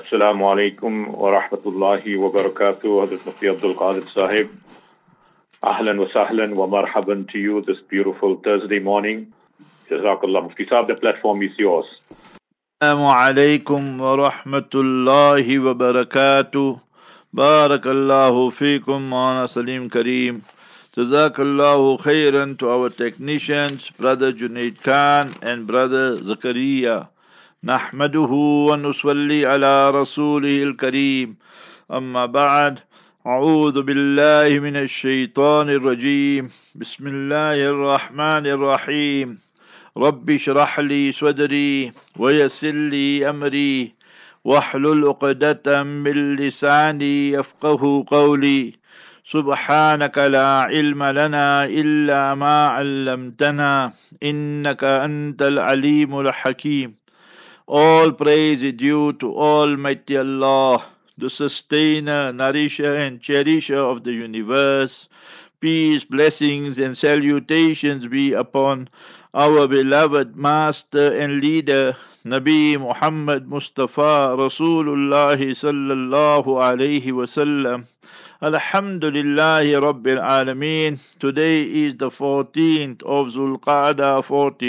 Assalamu alaikum wa rahmatullahi wa barakatuh. Hazrat Mufti Abdul Qadir Sahib. Ahlan wa sahlan wa marhaban to you this beautiful Thursday morning. Jazakallah. Mufti Sahib, the platform is yours. Assalamu alaikum wa rahmatullahi wa barakatuh. Barakallahu feekum Maulana Salim Kareem. Jazakallahu khairan to our technicians, Brother Junaid Khan and Brother Zakaria. Nahmaduhu wa nusalli ala rasulihil kareem. Amma ba'd. A'udhu billahi minash shaitanir rajeem. Bismillahir rahmanir rahim. Rabbi shrah li sadri wa yassir li amri wahlul 'uqdatam min lisani yafqahu qawli. Subhanaka la ilma lana illa ma 'allamtana innaka antal alimul hakim. All praise is due to Almighty Allah, the sustainer, nourisher and cherisher of the universe. Peace, blessings and salutations be upon our beloved master and leader, Nabi Muhammad Mustafa Rasulullah sallallahu alayhi wasallam. Alhamdulillahi Rabbil Alameen. Today is the 14th of Zulqa'dah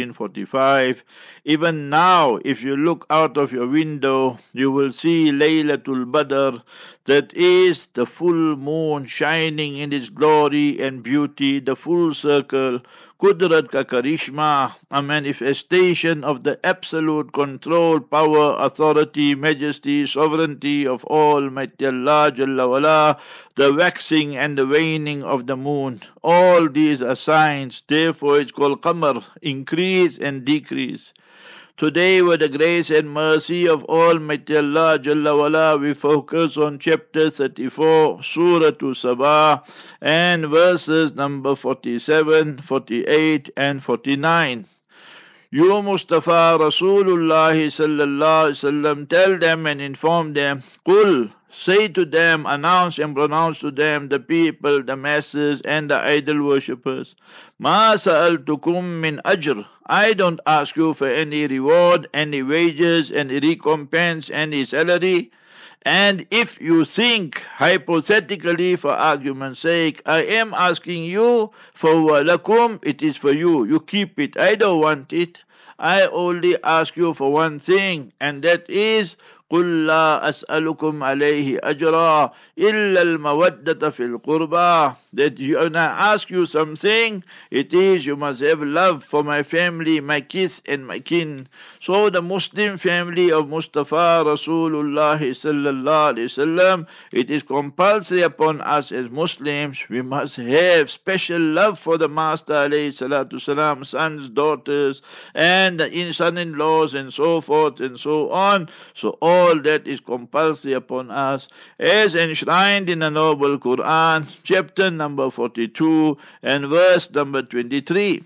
1445. Even now, if you look out of your window, you will see Laylatul Badr, that is the full moon shining in its glory and beauty, the full circle, Qudrat ka Karishma, a manifestation of the absolute control, power, authority, majesty, sovereignty of Almighty Allah Jalla wala, the waxing and the waning of the moon. All these are signs, therefore it's called Qamar, increase and decrease. Today, with the grace and mercy of Almighty Allah Jalla wala, we focus on chapter 34, Surah Sabah, and verses number 47, 48, and 49. You Mustafa Rasulullah sallallahu alaihi wasallam, tell them and inform them, Qul, say to them, announce and pronounce to them, the people, the masses, and the idol worshippers, Ma sa'altukum min ajr. I don't ask you for any reward, any wages, any recompense, any salary. And if you think, hypothetically, for argument's sake, I am asking you for walakum, it is for you. You keep it. I don't want it. I only ask you for one thing, and that is, قُلْ لَا أَسْأَلُكُمْ عَلَيْهِ أَجْرًا إِلَّا الْمَوَدَّةَ فِي الْقُرْبَى. That when I ask you something, it is you must have love for my family, my kith and my kin. So the Muslim family of Mustafa Rasulullah sallallahu alaihi wasallam, it is compulsory upon us as Muslims, we must have special love for the Master alayhi salatu salam, sons, daughters, and the son-in-laws and so forth and so on. So all that is compulsory upon us, as enshrined in the Noble Quran, chapter number 42 and verse number 23.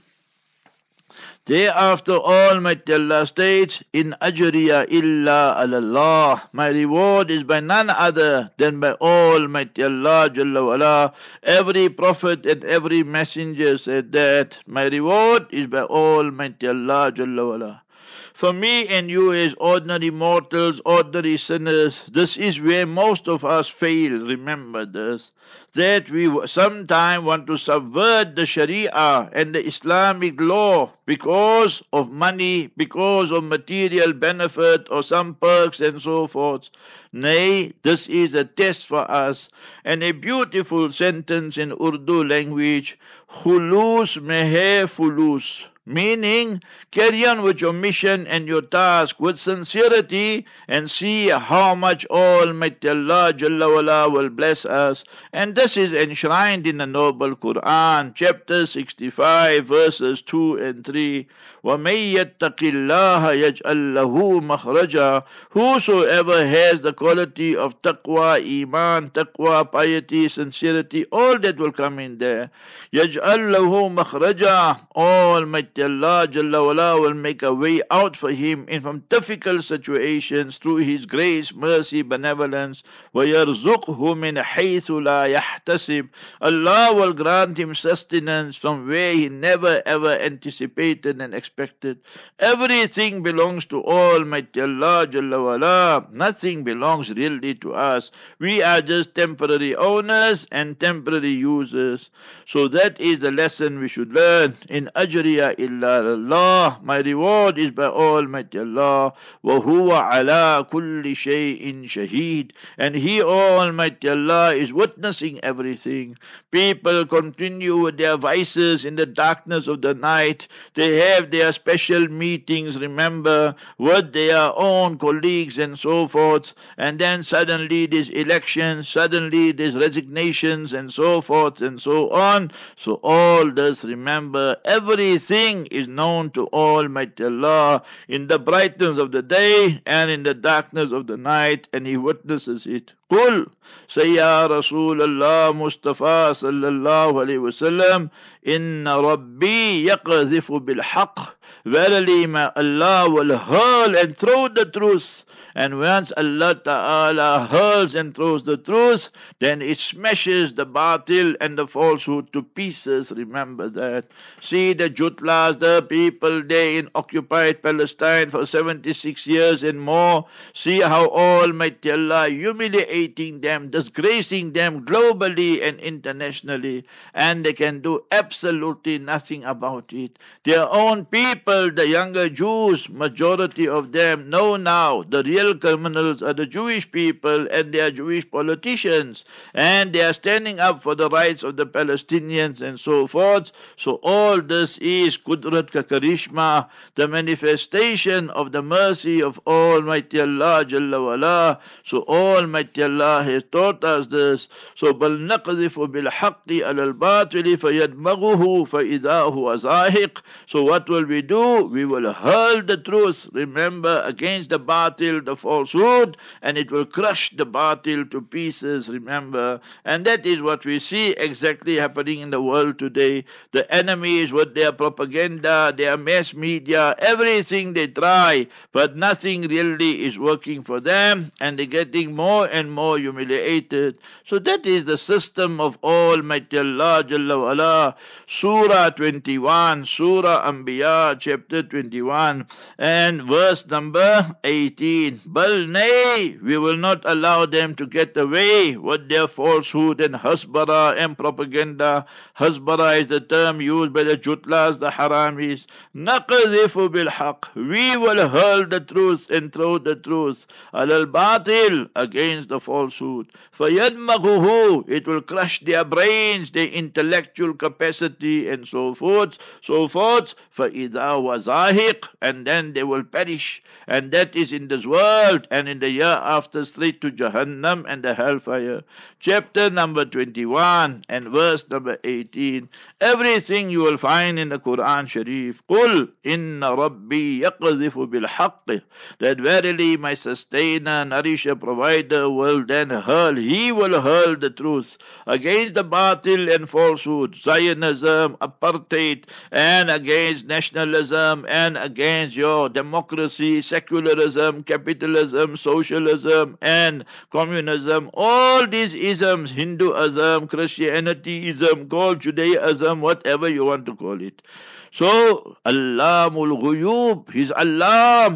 Thereafter Almighty Allah states, In ajriya illa Allah. My reward is by none other than by Almighty Allah Jalla wala. Every prophet and every messenger said that. My reward is by Almighty Allah Jalla wala. For me and you as ordinary mortals, ordinary sinners, this is where most of us fail. Remember this, that we sometimes want to subvert the Sharia and the Islamic law because of money, because of material benefit or some perks and so forth. Nay, this is a test for us. And a beautiful sentence in Urdu language, khulus mein hai fulus, meaning carry on with your mission and your task with sincerity and see how much Almighty Allah Jalla wala will bless us. And this is enshrined in the Noble Quran, chapter 65, verses 2 and 3. وَمَن يَتَّقِ اللَّهَ يَجْعَل لَّهُ مَخْرَجًا. Whosoever has the quality of taqwa, iman, taqwa, piety, sincerity, all that will come in there. يَجْعَل لَّهُ مَخْرَجًا. Almighty Almighty Allah Jalla wala will make a way out for him in from difficult situations through His grace, mercy, benevolence. وَيَرْزُقْهُ مِنْ حَيْثُ لَا يَحْتَسِبْ. Allah will grant him sustenance from where he never ever anticipated and expected. Everything belongs to Almighty Allah Jalla wala. Nothing belongs really to us. We are just temporary owners and temporary users. So that is the lesson we should learn. In ajriya illa Allah. My reward is by Almighty Allah. وَهُوَ عَلَى كُلِّ شَيْءٍ شَهِيدٍ. And He, Almighty Allah, is witnessing everything. People continue with their vices in the darkness of the night. They have their special meetings, remember, with their own colleagues and so forth. And then suddenly there's elections, suddenly there's resignations and so forth and so on. So all this, remember, everything is known to Almighty Allah in the brightness of the day and in the darkness of the night, and He witnesses it. قل say ya Rasulullah Mustafa sallallahu alayhi wasallam, inna Rabbi yaqzifu bil haqq. Verily my Allah will hurl and throw the truth. And once Allah Ta'ala hurls and throws the truth, then it smashes the batil and the falsehood to pieces. Remember that. See the Jutlas, the people there in occupied Palestine for 76 years and more. See how Almighty Allah humiliating them, disgracing them globally and internationally. And they can do absolutely nothing about it. Their own people, the younger Jews, majority of them know now the real criminals are the Jewish people and they are Jewish politicians, and they are standing up for the rights of the Palestinians and so forth. So all this is Qudrat ka Karishma, the manifestation of the mercy of Almighty Allah Jalla wala. So Almighty Allah has taught us this. So bal naqdhifu bil haqqi ala al batili fayadmaghuhu fa idha huwa zahiq. So what will we do? We will hurl the truth, remember, against the batil, the falsehood, and it will crush the batil to pieces, remember. And that is what we see exactly happening in the world today. The enemies with their propaganda, their mass media, everything they try, but nothing really is working for them, and they're getting more and more humiliated. So that is the system of Almighty Allah Jalla wala. Surah 21, Surah Anbiya, chapter 21, and verse number 18. But nay, we will not allow them to get away with their falsehood and hasbara and propaganda. Hasbara is the term used by the Jutlas, the Haramis. Naqdhifu bil haqq. We will hurl the truth and throw the truth. Alal batil, against the falsehood. Fayadmaghuhu, it will crush their brains, their intellectual capacity and so forth, so forth. فَإِذَا وَزَاهِقْ, and then they will perish. And that is in this world, and in the year after straight to Jahannam and the hellfire. Chapter number 21 and verse number 18. Everything you will find in the Quran Sharif. قُلْ إِنَّ رَبِّي يَقْذِفُ بِالْحَقِّ. That verily my sustainer, nourisher, provider will then hurl, He will hurl the truth against the batil and falsehood, Zionism, apartheid, and against nationalism, and against your democracy, secularism, capitalism, socialism, and communism. All these isms, Hinduism, Christianityism, called Judaism, whatever you want to call it. So, Allamul Ghuyub, He's Allah.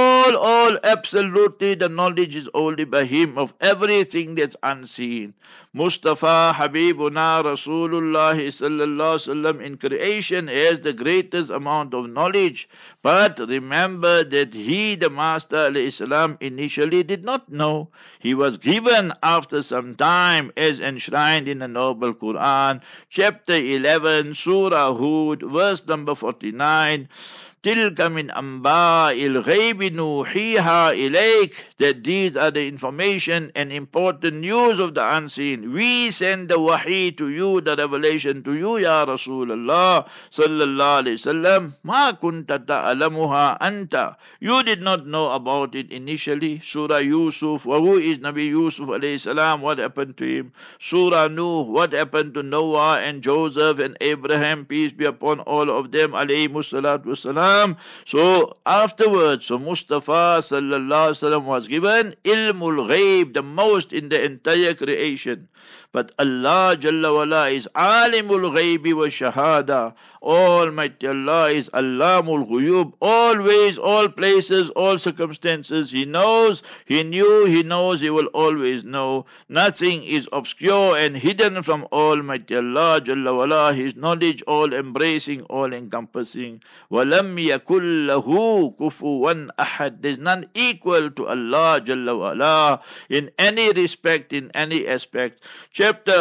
All, absolutely, the knowledge is only by Him of everything that's unseen. Mustafa Habibuna Rasulullah sallallahu alaihi wasallam in creation has the greatest amount of knowledge. But remember that he, the Master alayhi salam, initially did not know. He was given after some time, as enshrined in the Noble Quran, chapter 11, Surah Hud, verse number 49. تِلْكَ مِنْ أَنْبَاءِ الْغَيْبِ نُوحِيهَا إِلَيْكَ, that these are the information and important news of the unseen. We send the wahi to you, the revelation to you, Ya Rasulullah sallallahu alayhi wasallam. مَا كُنْتَ تَعْلَمُهَا أَنْتَ, you did not know about it initially. Surah Yusuf, who is Nabi Yusuf alayhi salam, what happened to him? Surah Nuh, what happened to Noah and Joseph and Abraham, peace be upon all of them, alayhi salatu wasalam. So afterwards, so Mustafa sallallahu alaihi wasallam was given ilmul ghaib, the most in the entire creation. But Allah Jalla wala is alimul ghaibi wa shahada. Almighty Allah is Allamul Ghuyub, always, all places, all circumstances. He knows, He knew, He knows, He will always know. Nothing is obscure and hidden from Almighty Allah Jalla wala. His knowledge all embracing, all encompassing. وَلَمْ يَكُلْ لَهُ كُفُوًا أَحَدٍ, there is none equal to Allah Jalla wala in any respect, in any aspect. Chapter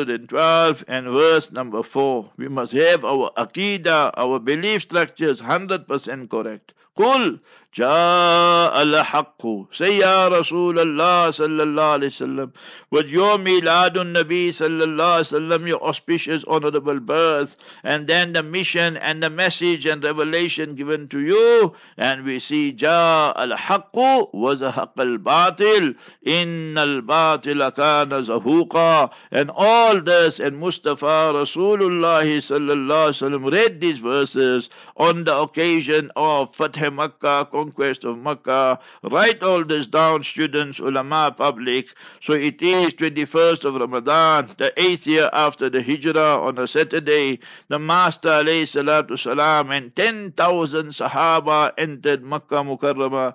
112 and verse number 4. We must have our aqidah, our belief structures 100% correct. قُلْ جَاءَ الْحَقُّ, say Ya Rasulullah sallallahu alayhi wasallam, with your miladun Nabi sallallahu alayhi wasallam, your auspicious honorable birth, and then the mission and the message and revelation given to you, and we see جَاءَ الْحَقُّ وَزَهَقَ الْبَاطِلِ إِنَّ الْبَاطِلَ كَانَ زَهُوقًا. And all this, and Mustafa Rasulullah sallallahu alayhi wasallam read these verses on the occasion of Fath Makkah, conquest of Makkah. Write all this down, students, ulama, public. So it is 21st of Ramadan, the 8th year after the Hijrah, on a Saturday. The Master alayhi salatu salam and 10,000 Sahaba entered Makkah Mukarramah.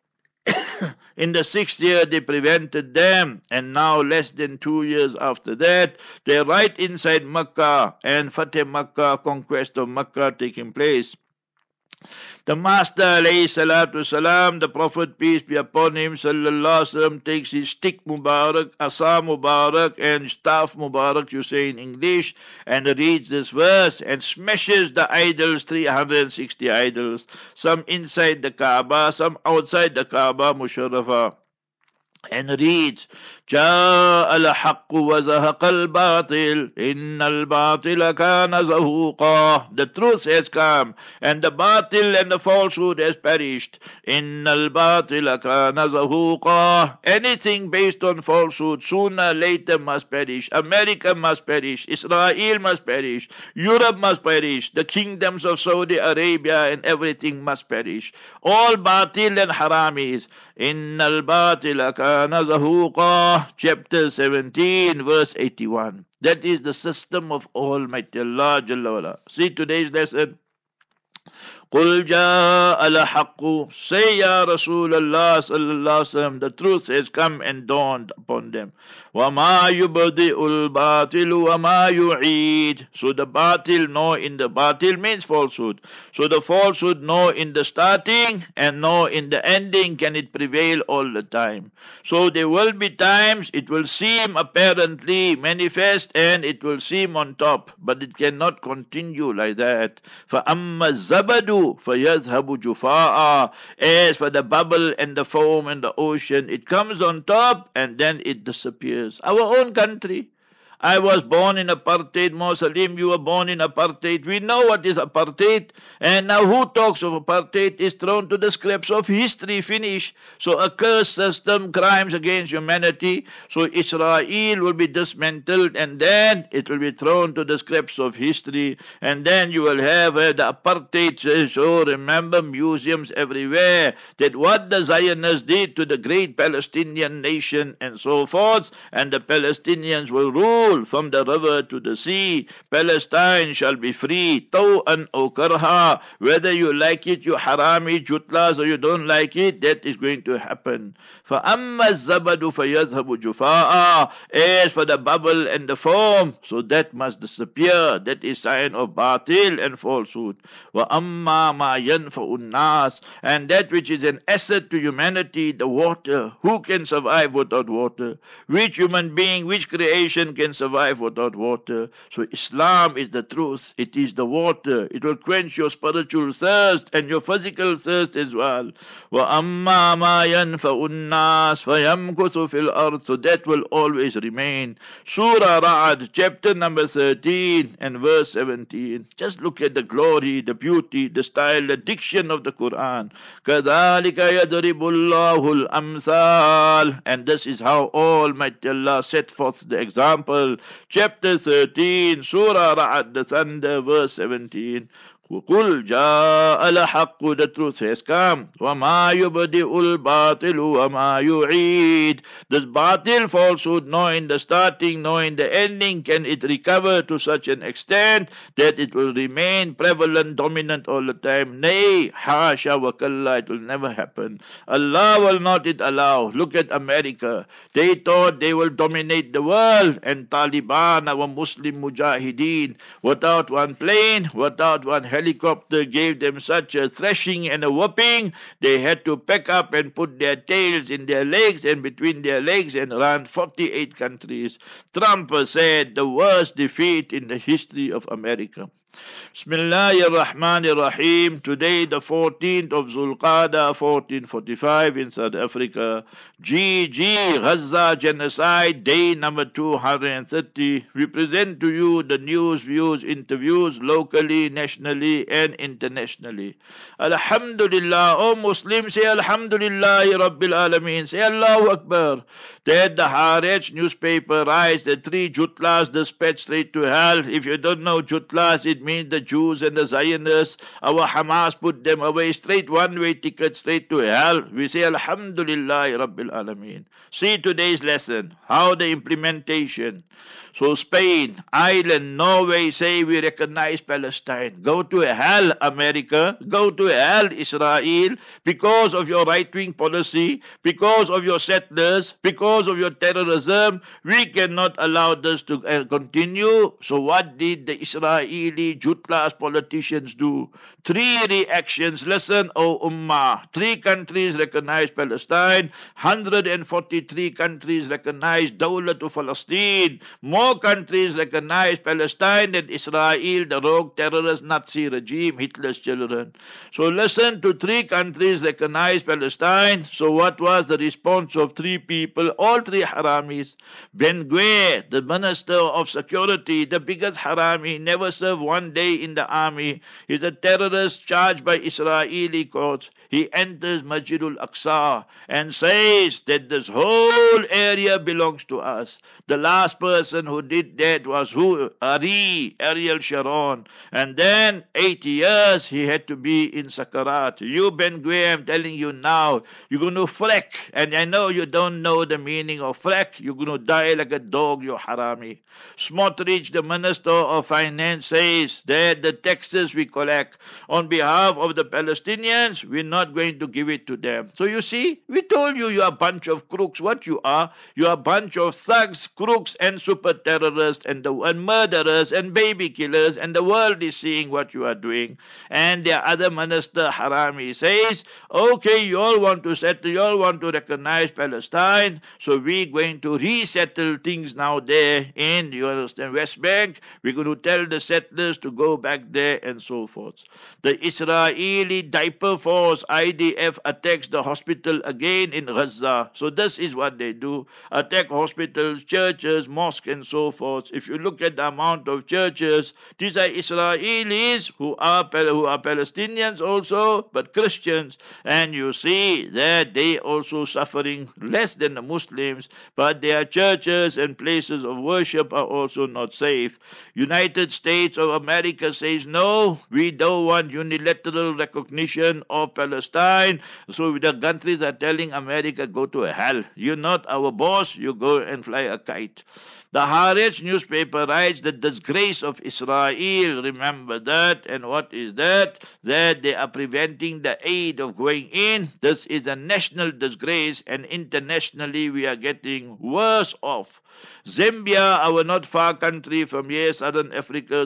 In the 6th year they prevented them, and now less than 2 years after that, they're right inside Makkah, and Fateh Makkah, conquest of Makkah, taking place. The Master alayhi salatu salam, the Prophet peace be upon him sallallahu alaihi wasallam, takes his stick Mubarak, asa Mubarak, and staff Mubarak, you say in English, and reads this verse and smashes the idols, 360 idols, some inside the Kaaba, some outside the Kaaba Musharrafah, and reads جاء الحق وزهق الباطل إن الباطل كان زهوقا. The truth has come and the batil and the falsehood has perished. إن الباطل كان زهوقا. Anything based on falsehood sooner or later must perish. America must perish, Israel must perish, Europe must perish, the kingdoms of Saudi Arabia and everything must perish. All batil and haramis. إن الباطل كان زهوقا. Chapter 17 verse 81. That is the system of Almighty Allah Jalla wala. See today's lesson. قُلْ جَاءَ الْحَقُّ, say Ya Rasulullah sallallahu alaihi wasallam, the truth has come and dawned upon them. وَمَا يُبْدِئُ الْبَاطِلُ وَمَا يُعِيدُ. So the batil, no in the batil means falsehood. So the falsehood, no in the starting and no in the ending can it prevail all the time. So there will be times it will seem apparently manifest and it will seem on top, but it cannot continue like that. فَأَمَّا الزَّبَدُ فَيَذْهَبُ جُفَاءً. As for the bubble and the foam and the ocean, it comes on top and then it disappears. Our own country. I was born in apartheid, Muslim, you were born in apartheid. We know what is apartheid. And now who talks of apartheid is thrown to the scraps of history, finish. So a cursed system, crimes against humanity. So Israel will be dismantled and then it will be thrown to the scraps of history. And then you will have the apartheid. So remember, museums everywhere, that what the Zionists did to the great Palestinian nation and so forth. And the Palestinians will rule from the river to the sea. Palestine shall be free, taw'an aw karha. Whether you like it, you harami, jutlas, or you don't like it, that is going to happen. فَأَمَّا الزَّبَدُ فَيَذْهَبُ جُفَاءً. As for the bubble and the foam, so that must disappear. That is sign of batil and falsehood. وَأَمَّا مَا يَنْفَعُ النَّاسِ. And that which is an asset to humanity, the water. Who can survive without water? Which human being, which creation can survive survive without water. So Islam is the truth. It is the water. It will quench your spiritual thirst and your physical thirst as well. وَأَمَّا مَا يَنْفَعُ النَّاسَ فَيَمْكُثُ فِي الْأَرْضِ. So that will always remain. Surah Ra'ad, chapter number 13 and verse 17. Just look at the glory, the beauty, the style, the diction of the Quran. كَذَلِكَ يَضْرِبُ اللَّهُ الْأَمْثَالَ. And this is how Almighty Allah set forth the example. Chapter 13, Surah Ra'ad, the thunder, verse 17. قُلْ جَاءَ الْحَقُّ. The truth has come. وَمَا يُبْدِئُ الْبَاطِلُ وَمَا يُعِيدُ. This batil, falsehood, nor in the starting nor in the ending can it recover to such an extent that it will remain prevalent, dominant all the time. Nay, hasha wa kalla, it will never happen. Allah will not it allow. Look at America. They thought they will dominate the world, and Taliban, our Muslim mujahideen, without one plane, without one helicopter, gave them such a thrashing and a whooping. They had to pack up and put their tails in their legs and between their legs and run 48 countries. Trump said the worst defeat in the history of America. Bismillahir Rahmanir Rahim. Today, the 14th of Zulqa'dah, 1445 in South Africa. GG, Gaza Genocide, day number 230. We present to you the news, views, interviews locally, nationally, and internationally. Alhamdulillah. O Muslims, say Alhamdulillah Rabbil Alameen. Say Allahu Akbar. That the Haaretz newspaper writes that 3 Jutlas dispatched straight to hell. If you don't know Jutlas, it means the Jews and the Zionists. Our Hamas put them away, straight one-way ticket straight to hell. We say Alhamdulillah Rabbil Alameen. See today's lesson, how the implementation. So Spain, Ireland, Norway say we recognize Palestine. Go to hell, America. Go to hell, Israel. Because of your right-wing policy, because of your settlers, because of your terrorism, we cannot allow this to continue. So what did the Israeli Jutlas politicians do? 3 reactions. Listen, O Ummah. 3 countries recognize Palestine. 143 countries recognize Dawlat of Palestine. More countries recognize Palestine than Israel, the rogue terrorist Nazi regime, Hitler's children. So listen to 3 countries recognize Palestine. So what was the response of 3 people? All 3 haramis. Ben Gvir, the minister of security, the biggest harami, never served one day in the army. He's a terrorist charged by Israeli courts. He enters Masjidul Aqsa and says that this whole area belongs to us. The last person who did that was who? Ariel Sharon. And then 80 years he had to be in Sakarat. You, Ben Gvir, I'm telling you now, you're going to frack. And I know you don't know the meaning of frack. You're going to die like a dog, you harami. Smotrich, the Minister of Finance, says that the taxes we collect on behalf of the Palestinians, we're not going to give it to them. So you see, we told you are a bunch of crooks. What you are a bunch of thugs, crooks, and super terrorists, and murderers, and baby killers, and the world is seeing what you are doing. And the other minister, Harami, says, okay, you all want to settle, you all want to recognize Palestine, so we're going to resettle things now there in, you understand, West Bank. We're going to tell the settlers to go back there and so forth. The Israeli Diaper Force, IDF, attacks the hospital again in Gaza. So this is what they do. Attack hospitals, churches, mosques, and so forth. If you look at the amount of churches, these are Israelis who are Palestinians also, but Christians. And you see that they also suffering less than the Muslims, but their churches and places of worship are also not safe. United States of America says, no, we don't want unilateral recognition of Palestine. So the countries are telling America, go to hell. You're not our boss, you go and fly a kite. The Haaretz newspaper writes the disgrace of Israel. Remember that. And what is that? That they are preventing the aid of going in. This is a national disgrace, and internationally we are getting worse off. Zambia, our not far country from here, Southern Africa, SADC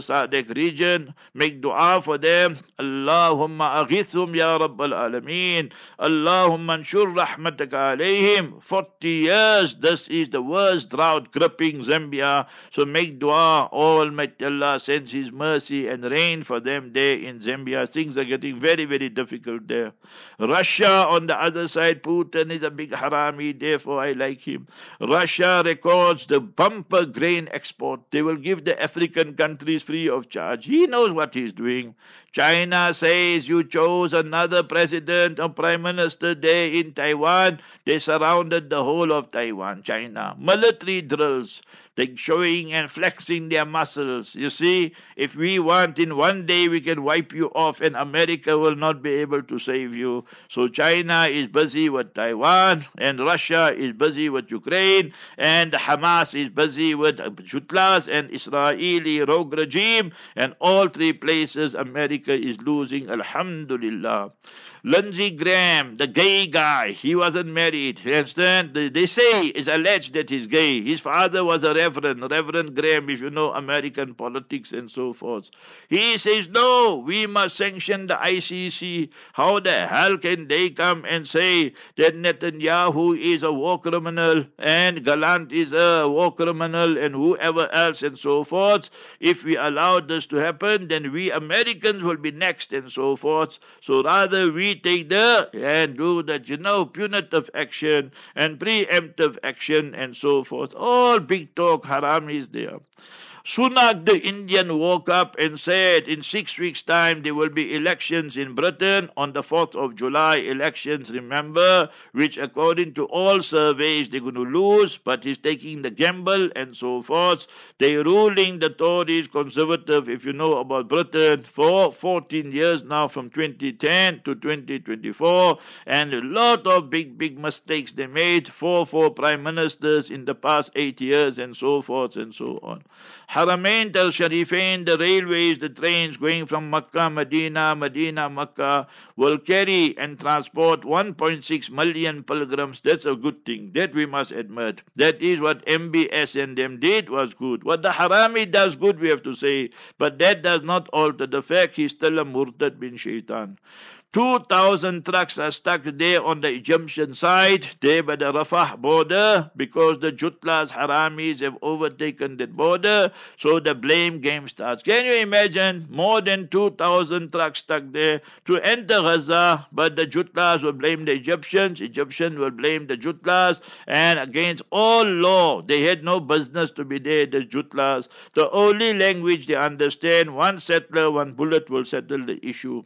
Pacific region. Make dua for them. Allahumma aghithum ya Rabbal Alameen. Allahumma anshur rahmataka alayhim. 40 years, this is the worst drought gripping Zambia. So make dua, Almighty Allah sends His mercy and rain for them there in Zambia. Things are getting very, very difficult there. Russia on the other side, Putin is a big harami, therefore I like him. Russia records the bumper grain export. They will give the African countries free of charge. He knows what he's doing. China says you chose another president or prime minister there in Taiwan. They surrounded the whole of Taiwan, China. Military drills. They're showing and flexing their muscles. You see, if we want in one day we can wipe you off and America will not be able to save you. So China is busy with Taiwan and Russia is busy with Ukraine and Hamas is busy with Jutlas and Israeli rogue regime, and all three places America is losing, alhamdulillah. Lindsey Graham, the gay guy, he wasn't married. You understand? They say, it's alleged that he's gay. His father was a Reverend Graham, if you know American politics and so forth. He says, no, we must sanction the ICC. How the hell can they come and say that Netanyahu is a war criminal and Gallant is a war criminal and whoever else and so forth? If we allow this to happen, then we Americans will be next and so forth. So rather we take the and do that, punitive action and preemptive action and so forth. All big talk, haram is there. Sunak the Indian woke up and said in 6 weeks' time there will be elections in Britain on the 4th of July. Elections, remember, which according to all surveys they're going to lose, but he's taking the gamble and so forth. They're ruling the Tories, Conservative, if you know about Britain, for 14 years now from 2010 to 2024, and a lot of big mistakes they made. Four prime ministers in the past 8 years and so forth and so on. Haramain al Sharifain, the railways, the trains going from Makkah, Medina, Makkah, will carry and transport 1.6 million pilgrims. That's a good thing. That we must admit. That is what MBS and them did was good. What the Harami does good, we have to say. But that does not alter the fact he's still a Murtad bin Shaitan. 2,000 trucks are stuck there on the Egyptian side, there by the Rafah border, because the Jutlas, Haramis have overtaken that border, so the blame game starts. Can you imagine? More than 2,000 trucks stuck there to enter Gaza, but the Jutlas will blame the Egyptians will blame the Jutlas, and against all law, they had no business to be there, the Jutlas. The only language they understand, one settler, one bullet will settle the issue.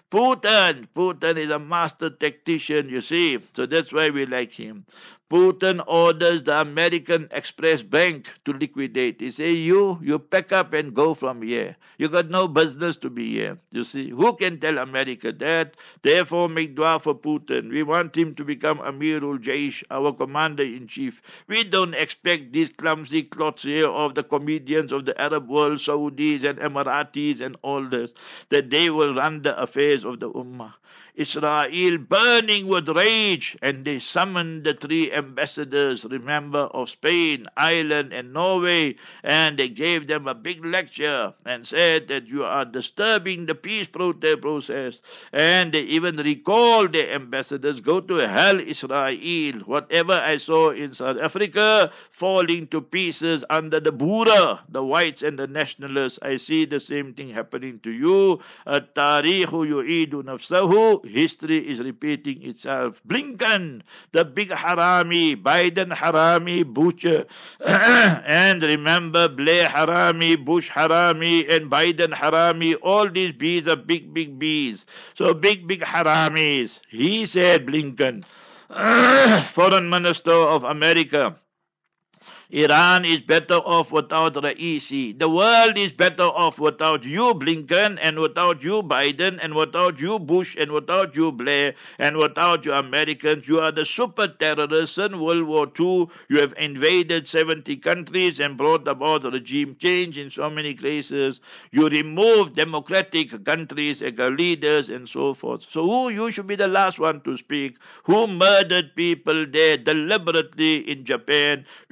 Putin is a master tactician, you see, so that's why we like him. Putin orders the American Express Bank to liquidate. He say, you pack up and go from here. You got no business to be here. You see, who can tell America that? Therefore, make dua for Putin. We want him to become Amirul Jaish, our commander-in-chief. We don't expect these clumsy clots here of the comedians of the Arab world, Saudis and Emiratis and all this, that they will run the affairs of the Ummah. Israel burning with rage, and they summoned the three ambassadors, remember, of Spain, Ireland, and Norway, and they gave them a big lecture and said that you are disturbing the peace process, and they even recalled the ambassadors, go to hell, Israel. Whatever I saw in South Africa falling to pieces under the Boera, the whites and the nationalists, I see the same thing happening to you. At-tarihu yu'idu nafsahu. History is repeating itself. Blinken, the big harami, Biden harami, Bush, and remember Blair harami, Bush harami, and Biden harami. All these bees are big bees. So big haramis. He said, Blinken, Foreign Minister of America, Iran is better off without Raisi. The world is better off without you, Blinken, and without you, Biden, and without you, Bush, and without you, Blair, and without you, Americans. You are the super terrorists in World War II. You have invaded 70 countries and brought about regime change in so many places. You removed democratic countries and leaders and so forth. So you should be the last one to speak. Who murdered people there deliberately in Japan? We can't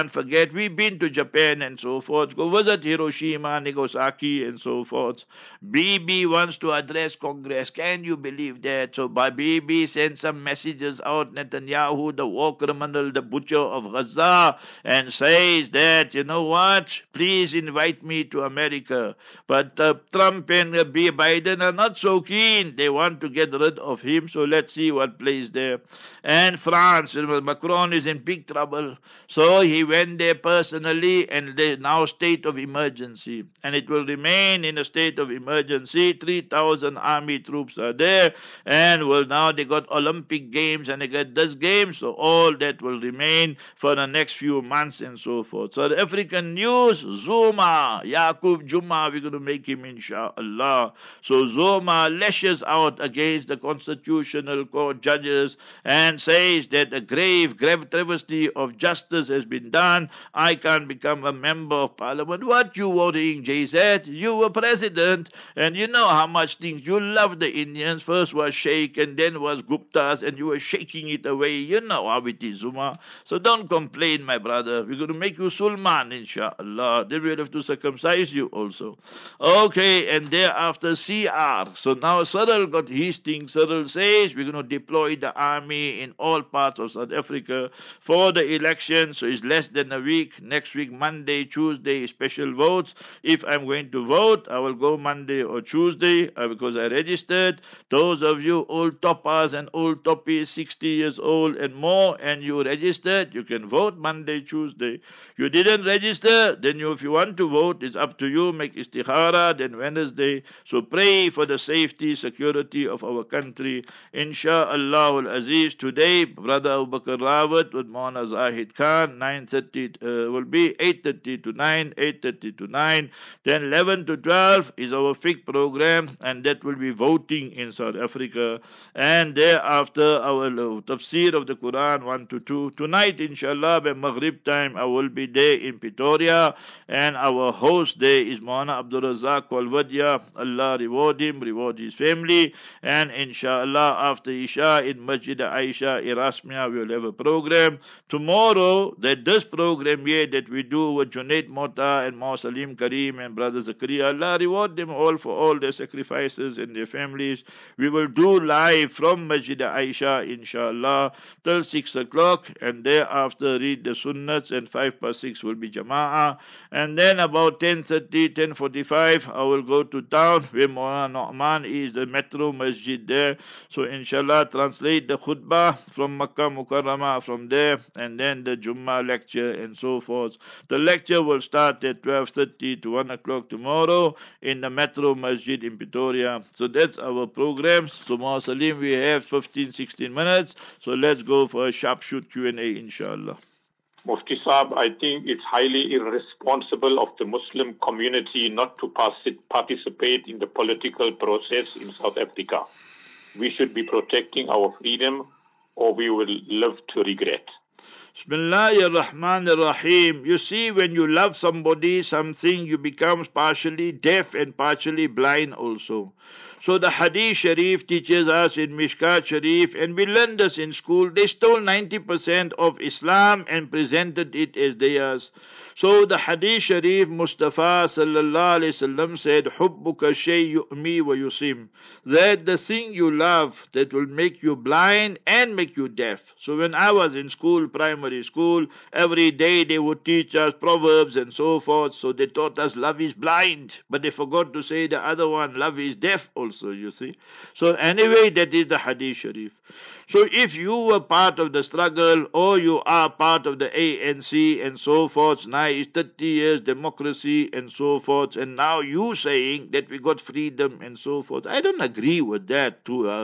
can't forget. We've been to Japan and so forth. Go visit Hiroshima, Nagasaki and so forth. Bibi wants to address Congress. Can you believe that? So by Bibi sent some messages out, Netanyahu, the war criminal, the butcher of Gaza, and says that, you know what, please invite me to America. But Trump and Biden are not so keen. They want to get rid of him. So let's see what plays there. And France, Macron is in big trouble. So he went there personally, and there's now state of emergency. And it will remain in a state of emergency. 3,000 army troops are there. And well, now they got Olympic Games and they got this game. So all that will remain for the next few months and so forth. So the African news, Zuma, Yaqub Juma, we're going to make him inshallah. So Zuma lashes out against the Constitutional Court judges and says that a grave travesty of justice has been done. I can't become a member of parliament. What you worrying, JZ? You were president, and you know how much things you love the Indians. First was Sheikh, and then was Guptas, and you were shaking it away. You know how it is, Zuma. So don't complain, my brother. We're going to make you Sulman, inshallah. Then we'll have to circumcise you also. Okay, and thereafter CR. So now Cyril got his thing. Cyril says we're going to deploy the army in all parts of South Africa for the election. So it's less than a week. Next week, Monday, Tuesday, special votes. If I'm going to vote, I will go Monday or Tuesday because I registered. Those of you old toppers and old toppies, 60 years old and more, and you registered, you can vote Monday, Tuesday. You didn't register, then if you want to vote, it's up to you. Make istikhara, then Wednesday. So pray for the safety, security of our country. Insha'Allah al-Aziz. Today, Brother Abu Bakr Rawat with Maulana Zahid Khan, 9:30 will be 8:30 to 9, 8:30 to 9. Then 11 to 12 is our fiqh program, and that will be voting in South Africa. And thereafter, our tafsir of the Quran 1 to 2. Tonight, inshallah, by Maghrib time, I will be there in Pretoria, and our host there is Maulana Abdul Razak Kolvadia. Allah reward him, reward his family. And inshallah, after Isha in Masjid Aisha, Erasmia, we will have a program. Tomorrow, this program here that we do with Junaid Mota and Maw Salim Kareem and Brother Zakaria, Allah reward them all for all their sacrifices and their families. We will do live from Masjid Aisha, inshallah, till 6 o'clock, and thereafter read the Sunnats, and 6:05 will be Jama'ah. And then about 10:30, 10:45, I will go to town where Maulana Nu'man is, the metro masjid there. So inshallah, translate the khutbah from Makkah Mukarramah from there, and then the Jummah lecture and so forth. The lecture will start at 12:30 to 1 o'clock tomorrow in the metro masjid in Pretoria. So that's our programs. So Maw Salim, we have 15-16 minutes. So let's go for a sharpshoot Q&A, inshallah. Mufti Saab, I think it's highly irresponsible of the Muslim community not to participate in the political process in South Africa. We should be protecting our freedom, or we will live to regret. Bismillahir Rahmanir Rahim. You see, when you love somebody, something, you become partially deaf and partially blind also. So the Hadith Sharif teaches us in Mishkat Sharif, and we learned this in school. They stole 90% of Islam and presented it as theirs. So the Hadith Sharif, Mustafa sallallahu alaihi wasallam said, "Hubbuka shay yu'mi wa yusim." That the thing you love that will make you blind and make you deaf. So when I was in school, primary school, every day they would teach us proverbs and so forth. So they taught us love is blind, but they forgot to say the other one, love is deaf also, you see. So anyway, that is the Hadith Sharif. So if you were part of the struggle, or you are part of the ANC and so forth, now it's 30 years democracy and so forth, and now you saying that we got freedom and so forth, I don't agree with that.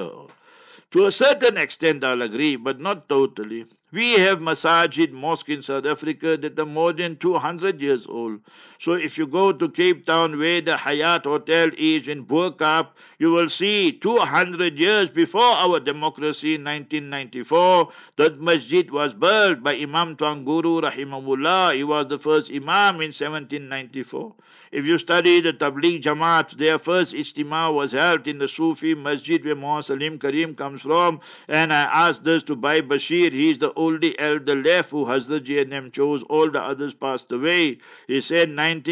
To a certain extent I'll agree, but not totally. We have masajid, mosque in South Africa that are more than 200 years old. So if you go to Cape Town where the Hyatt Hotel is in Bo-Kaap, you will see 200 years before our democracy in 1994, that masjid was built by Imam Tuan Guru Rahimahullah. He was the first Imam in 1794. If you study the Tabligh Jamaat, their first Ijtima was held in the Sufi masjid where Maw Salim Kareem comes from. And I asked this to Bhai Bashir, he is the only elder left who Hazrat Ji and them chose. All the others passed away. He said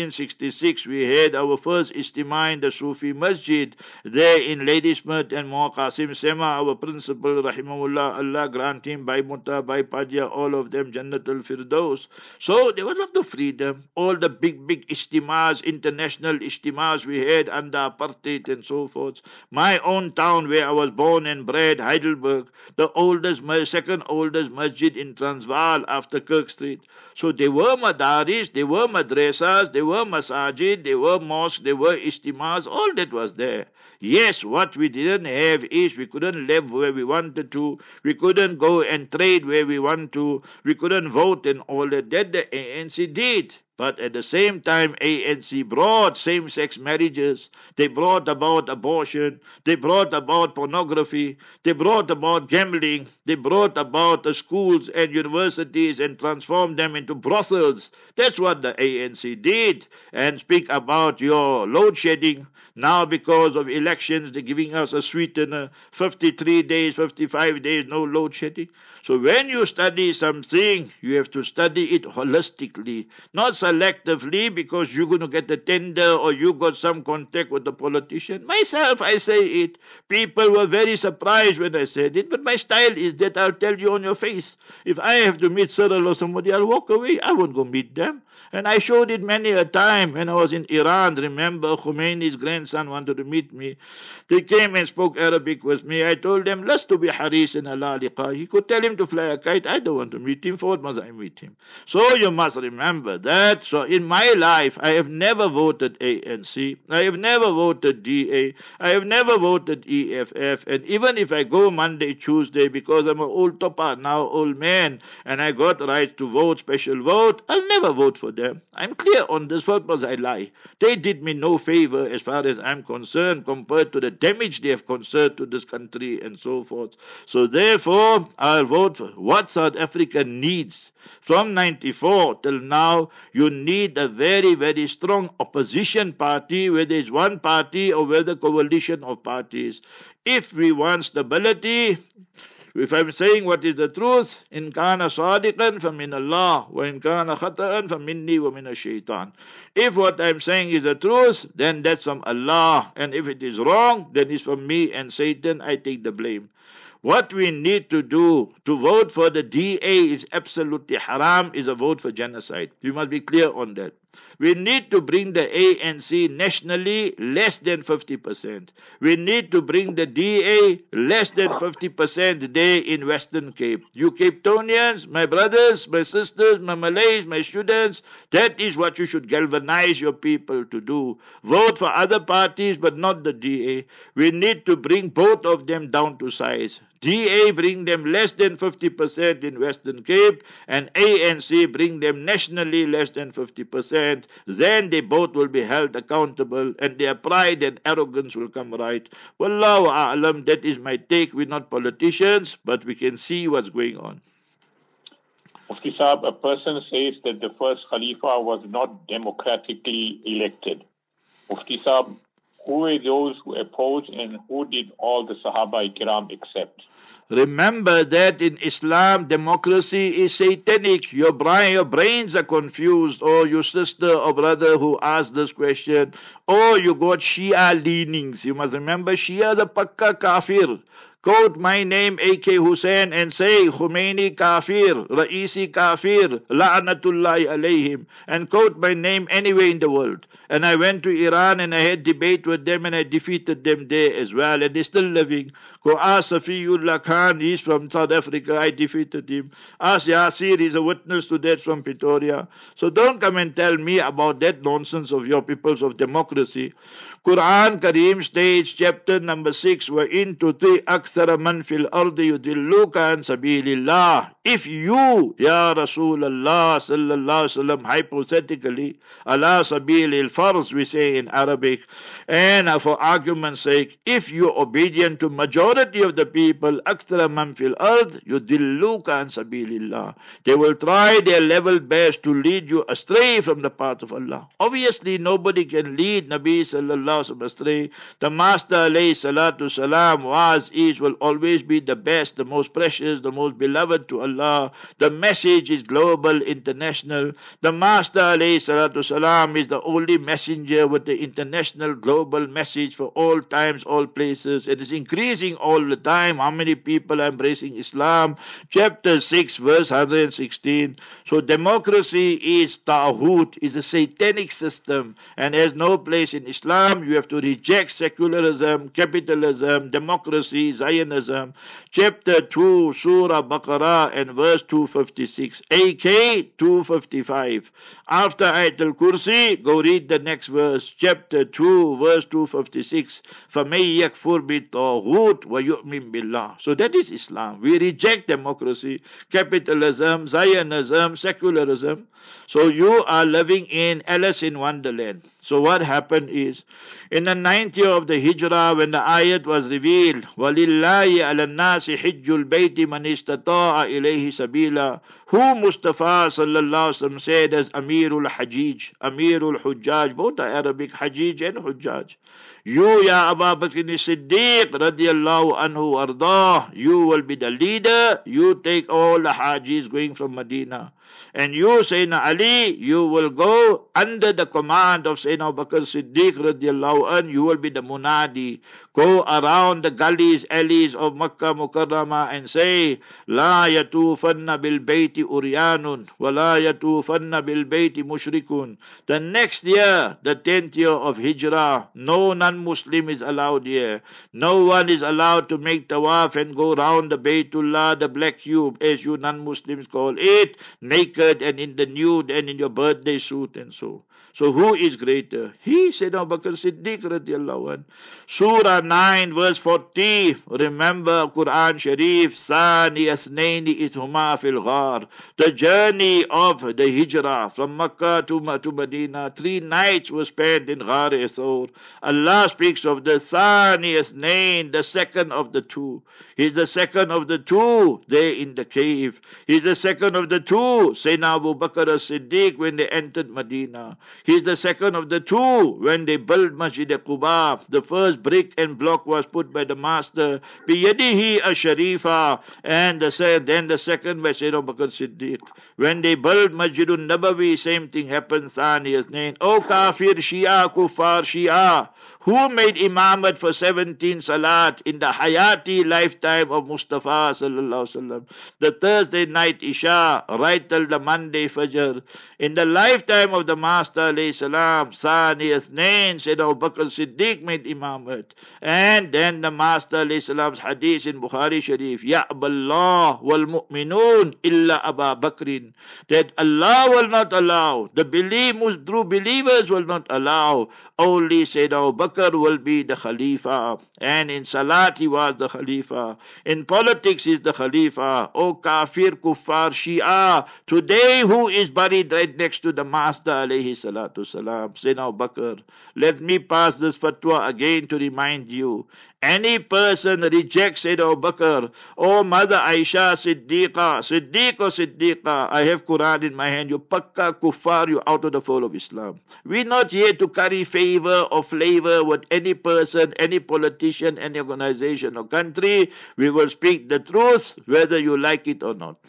1966 we had our first istima in the Sufi Masjid there in Ladysmith, and Moha Qasim Sema, our principal, Rahimahullah, Allah grant him, by Mutta, by Padya, all of them Jannatul Firdaus. So there was a lot of freedom. All the big istimas, international istimas we had under apartheid and so forth. My own town where I was born and bred, Heidelberg, the second oldest masjid in Transvaal after Kirk Street. So there were madaris, there were madrasas, there were masajid, there were mosques, there were istimas, all that was there. Yes, what we didn't have is we couldn't live where we wanted to, we couldn't go and trade where we want to, we couldn't vote and all that. That the ANC did. But at the same time, ANC brought same-sex marriages, they brought about abortion, they brought about pornography, they brought about gambling, they brought about the schools and universities and transformed them into brothels. That's what the ANC did. And speak about your load shedding. Now because of elections, they're giving us a sweetener, 53 days, 55 days, no load shedding. So when you study something, you have to study it holistically, not selectively because you're going to get a tender or you got some contact with the politician. Myself, I say it. People were very surprised when I said it, but my style is that I'll tell you on your face. If I have to meet Cyril or somebody, I'll walk away. I won't go meet them. And I showed it many a time when I was in Iran. Remember, Khomeini's grandson wanted to meet me. They came and spoke Arabic with me. I told them, Lastu bi harisin ala liqa. He could tell him to fly a kite. I don't want to meet him. For what must I meet him? So you must remember that. So in my life, I have never voted ANC. I have never voted DA. I have never voted EFF. And even if I go Monday, Tuesday, because I'm an old topa now, old man, and I got right to vote, special vote, I'll never vote for them. I'm clear on this. What must I lie? They did me no favor as far as I'm concerned compared to the damage they have caused to this country and so forth. So therefore, I'll vote for what South Africa needs. From 94 till now, you need a very strong opposition party, whether it's one party or whether coalition of parties. If we want stability, if I'm saying what is the truth, in kana sadiqan fa min Allah, wa in kana khata'an fa minni wa min ash-shaytan. If what I'm saying is the truth, then that's from Allah, and if it is wrong, then it's from me and Satan. I take the blame. What we need to do to vote for the DA is absolutely haram, is a vote for genocide. We must be clear on that. We need to bring the ANC nationally less than 50%. We need to bring the DA less than 50% there in Western Cape. You Cape Townians, my brothers, my sisters, my Malays, my students, that is what you should galvanize your people to do. Vote for other parties but not the DA. We need to bring both of them down to size. DA bring them less than 50% in Western Cape, and ANC bring them nationally less than 50%. Then they both will be held accountable and their pride and arrogance will come right. Wallahu a'lam, that is my take. We're not politicians, but we can see what's going on. Mufti Saab, a person says that the first Khalifa was not democratically elected. Mufti Saab, who are those who opposed and who did all the Sahaba Ikram accept? Remember that in Islam, democracy is satanic. Your brains are confused, or your sister or brother who asked this question, or you got Shia leanings. You must remember, Shia is a pakka kafir. Quote my name, A.K. Hussein, and say Khomeini kafir, Raisi kafir, la'anatullahi alayhim, and quote my name anywhere in the world. And I went to Iran and I had debate with them and I defeated them there as well, and they're still living. Go ask Safiullah Khan, he's from South Africa, I defeated him. Ask Yasir, he's a witness to that from Pretoria. So don't come and tell me about that nonsense of your peoples of democracy. Quran Kareem states, chapter number 6, وَإِن تُطِعْ أَكْثَرَ مَنْ فِي الْأَرْضِ يُضِلُّوكَ عَنْ سَبِيلِ اللَّهِ. If you, Ya Rasulullah sallallahu alaihi wasallam, hypothetically, ala sabil al-farz, we say in Arabic, and for argument's sake, if you're obedient to majority of the people, أَكْثَرَ مَنْ فِي الْأَرْضِ يُضِلُّوكَ عَنْ سَبِيلِ اللَّهِ. They will try their level best to lead you astray from the path of Allah. Obviously, nobody can lead Nabi sallallahu alaihi wasallam astray. The Master alayhi salatu salam was, is, will always be the best, the most precious, the most beloved to Allah Allah. The message is global, international. The Master alayhi salatu salam is the only messenger with the international global message for all times, all places. It is increasing all the time. How many people are embracing Islam? Chapter 6, verse 116. So democracy is Taghut, is a satanic system, and has no place in Islam. You have to reject secularism, capitalism, democracy, Zionism. Chapter 2, Surah Baqarah and verse 256. AK 255. After Ayatul Kursi, go read the next verse. Chapter 2, verse 256. فَمَن يَكْفُرْ بِالطَّاغُوتِ وَيُؤْمِن بِاللَّهِ. So that is Islam. We reject democracy, capitalism, Zionism, secularism. So you are living in Alice in Wonderland. So what happened is, in the 9th year of the Hijrah, when the ayat was revealed, وَلِلَّهِ عَلَى النَّاسِ حِجُّ الْبَيْتِ مَنِ اسْتَطَاعَ إِلَيْهِ سَبِيلًا, who Mustafa sallallahu alaihi wasallam said as Amirul Hajij, Amirul Hujjaj, both are Arabic, Hajij and Hujjaj. You, Ya Abu Bakr Siddiq radiyallahu anhu ardah, you will be the leader. You take all the Hajis going from Medina. And you, Sayyidina Ali, you will go under the command of Sayyidina Abu Bakr Siddiq radiallahu anhu. You will be the munadi. Go around the gullies, alleys of Makkah Mukarramah and say, La yatufanna bil bayti uryanun, wa la yatufanna bil bayti mushrikun. The next year, the 10th year of Hijrah, no non-Muslim is allowed here. No one is allowed to make tawaf and go round the Baytullah, the black cube, as you non-Muslims call it, naked and in the nude and in your birthday suit and so. So who is greater? He, Sayyidina Abu Bakr Siddiq radiallahu anh. Surah 9 verse 40. Remember Quran Sharif. Thani asnaini ithuma fil ghar. The journey of the Hijrah from Makkah to Medina. 3 nights were spent in Ghar Thawr. Allah speaks of the Thani asnain, the second of the two. He's the second of the two there in the cave. He's the second of the two, Sayyidina Abu Bakr as-Siddiq, when they entered Medina. He's the second of the two when they built Masjid Quba. The first brick and block was put by the Master, Biyadihi Asharifa, and then the second by Sayyidina Abu Bakr Siddiq. When they built Masjidun Nabawi, same thing happened. Thaniya's name. O Kafir Shia, Kuffar Shia, who made imamat for 17 salat in the Hayati lifetime of Mustafa sallallahu alaihi wasallam? The Thursday night Isha, right till the Monday Fajr. In the lifetime of the Master alayhi salam, Thani Athnain, Sayyidina Abu Bakr Siddiq made imamat. And then the Master alayhi salam's hadith in Bukhari Sharif, Ya'ballah wal mu'minun illa Aba Bakrin, that Allah will not allow, the true believers will not allow, only Sayyidina Abu Bakr will be the Khalifa. And in Salat he was the Khalifa. In politics he is the Khalifa. O Kafir, Kuffar, Shia. Today who is buried right next to the Master alayhi salatu salam? Sayyidina Abu Bakr. Let me pass this fatwa again to remind you. Any person rejects Sayyidina Abu Bakr, oh Mother Aisha Siddiqa, Siddiqa, I have Quran in my hand, you pakka kuffar, you out of the fold of Islam. We're not here to carry favor or flavor with any person, any politician, any organization or country. We will speak the truth whether you like it or not.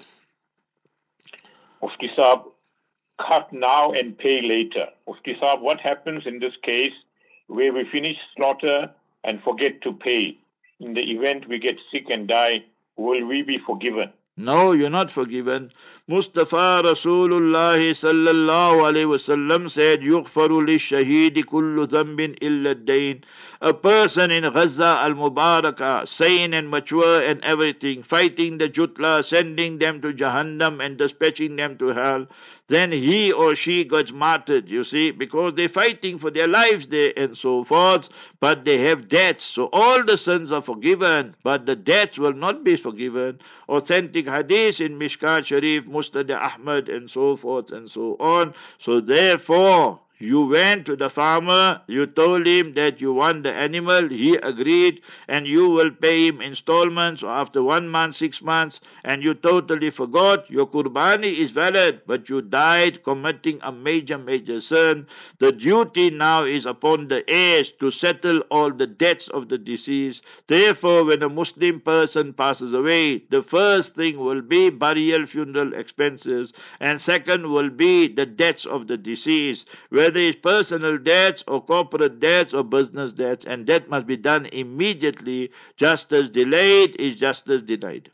Mufti Saab, cut now and pay later. Mufti Saab, what happens in this case where we finish slaughter and forget to pay? In the event we get sick and die, will we be forgiven? No, you're not forgiven. Mustafa Rasulullah sallallahu alayhi wasallam said, "Yughfaru lish-shahidi kullu dhanbin illa ad-dayn." A person in Gaza al-Mubarakah, sane and mature and everything, fighting the Jutla, sending them to Jahannam and dispatching them to hell, then he or she gets martyred, you see, because they're fighting for their lives there and so forth, but they have debts. So all the sins are forgiven, but the debts will not be forgiven. Authentic hadith in Mishkat Sharif, Musnad Ahmad and so forth and so on. So therefore, You went to the farmer, you told him that you want the animal, he agreed, and you will pay him installments or after 1 month, 6 months, and you totally forgot. Your qurbani is valid, but you died committing a major sin. The duty now is upon the heirs to settle all the debts of the deceased. Therefore, when a Muslim person passes away, the first thing will be burial funeral expenses, and second will be the debts of the deceased, whether it's personal debts or corporate debts or business debts, and that must be done immediately. Justice delayed is justice denied.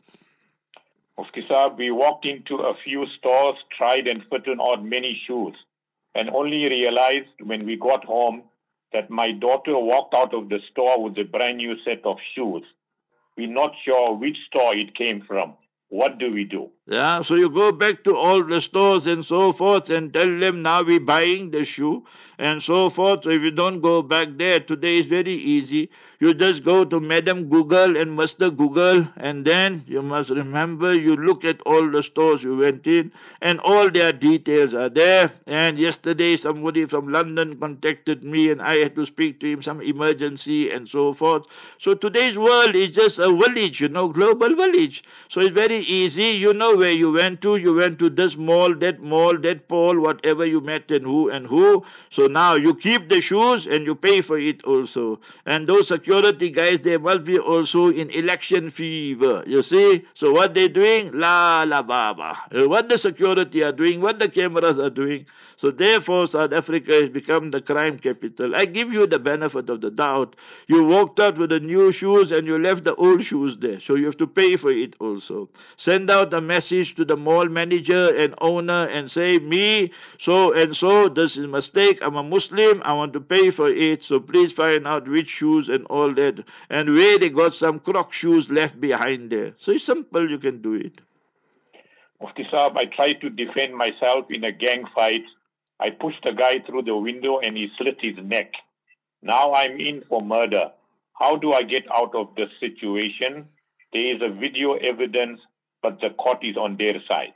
Mufti Saab, we walked into a few stores, tried and fitted on many shoes, and only realized when we got home that my daughter walked out of the store with a brand new set of shoes. We're not sure which store it came from. What do we do? Yeah, so you go back to all the stores and so forth and tell them now we're buying the shoe and so forth. So if you don't go back there, today is very easy. You just go to Madam Google and Mr. Google, and then you must remember you look at all the stores you went in and all their details are there. And yesterday somebody from London contacted me and I had to speak to him, some emergency and so forth. So today's world is just a village, global village. So it's very easy. You know where you went to this mall, that pole, whatever you met and who. So now you keep the shoes and you pay for it also. And those security guys, they must be also in election fever, you see. So what they're doing, la baba. What the security are doing, what the cameras are doing. So therefore South Africa has become the crime capital. I give you the benefit of the doubt. You walked out with the new shoes and you left the old shoes there. So you have to pay for it also. Send out a message to the mall manager and owner and say, me, so and so, this is a mistake. I'm a Muslim. I want to pay for it. So please find out which shoes and all that. And where they got some croc shoes left behind there. So it's simple, you can do it. Mufti Saab, I tried to defend myself in a gang fight. I pushed a guy through the window and he slit his neck. Now I'm in for murder. How do I get out of this situation? There is a video evidence, but the court is on their side.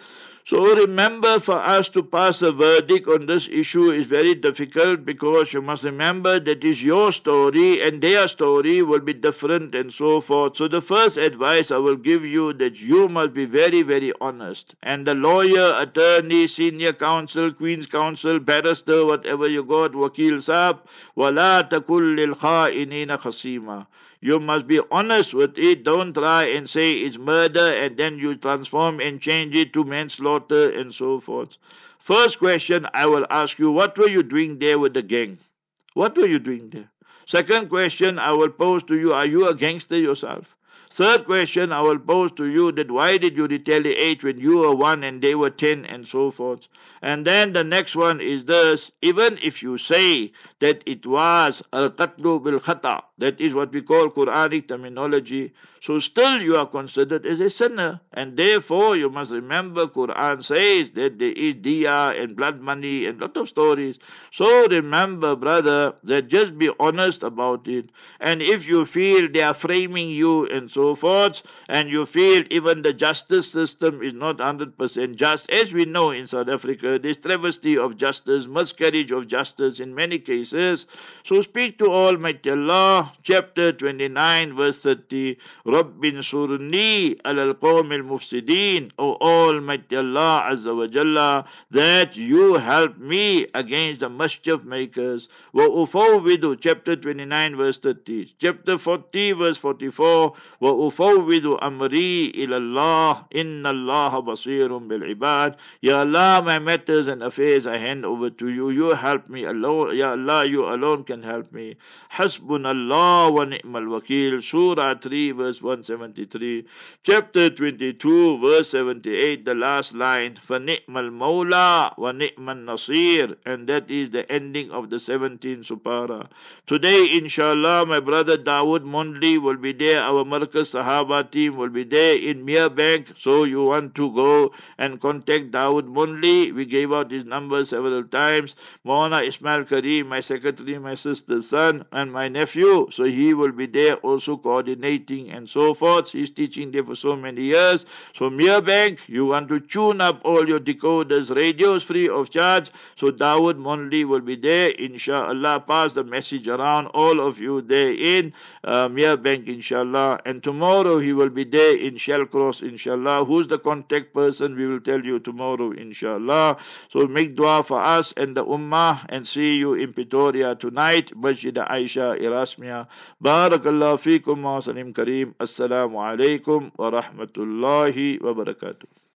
So remember, for us to pass a verdict on this issue is very difficult, because you must remember that is your story and their story will be different and so forth. So the first advice I will give you, that you must be very, very honest. And the lawyer, attorney, senior counsel, Queen's counsel, barrister, whatever you got, wakil saab, wala takul lil kha'inina khasima. You must be honest with it. Don't try and say it's murder and then you transform and change it to manslaughter and so forth. First question I will ask you, what were you doing there with the gang? What were you doing there? Second question I will pose to you, are you a gangster yourself? Third question I will pose to you, that why did you retaliate when you were 1 and they were 10 and so forth? And then the next one is this, even if you say that it was al-qatlu bil-khata, that is what we call Quranic terminology, so still you are considered as a sinner. And therefore you must remember Quran says that there is diya and blood money and lot of stories. So remember, brother, that just be honest about it. And if you feel they are framing you and so forth, and you feel even the justice system is not 100% just, as we know in South Africa, there's travesty of justice, miscarriage of justice in many cases. So speak to Almighty Allah, chapter 29, verse 30, Rabbin surni alal qawm al-mufsideen, O Almighty Allah Azza wa Jalla, that you help me against the mischief makers. Wa ufawwidu, chapter 29, verse 30. Chapter 40, verse 44, Wa ufawwidu amri ilallah, inna Allah basirun bil ibad. Ya Allah, my matters and affairs I hand over to you. You help me alone. Ya Allah, you alone can help me. Hasbunallah wa ni'mal wakil. Surah 3, verse 173. Chapter 22, verse 78, the last line, fa ni'mal mawla wa ni'mal nasir. And that is the ending of the 17th supara. Today, inshallah, my brother Dawood Mondli will be there, our Markaz Marcus Sahaba team will be there in Merebank. So you want to go and contact Dawood Monli. We gave out his number several times. Maulana Ismail Kareem, my secretary, my sister's son, and my nephew. So he will be there also coordinating and so forth. He's teaching there for so many years. So Merebank, you want to tune up all your decoders, radios free of charge. So Dawood Monli will be there. Inshallah, pass the message around, all of you there in Merebank, inshallah. And tomorrow he will be there in Shellcross, inshallah. Who's the contact person? We will tell you tomorrow, inshallah. So make dua for us and the ummah, and see you in Pretoria tonight, Masjid Aisha Erasmia. Barakallahu feekum wa salim kareem. Assalamu alaikum wa rahmatullahi wa barakatuh.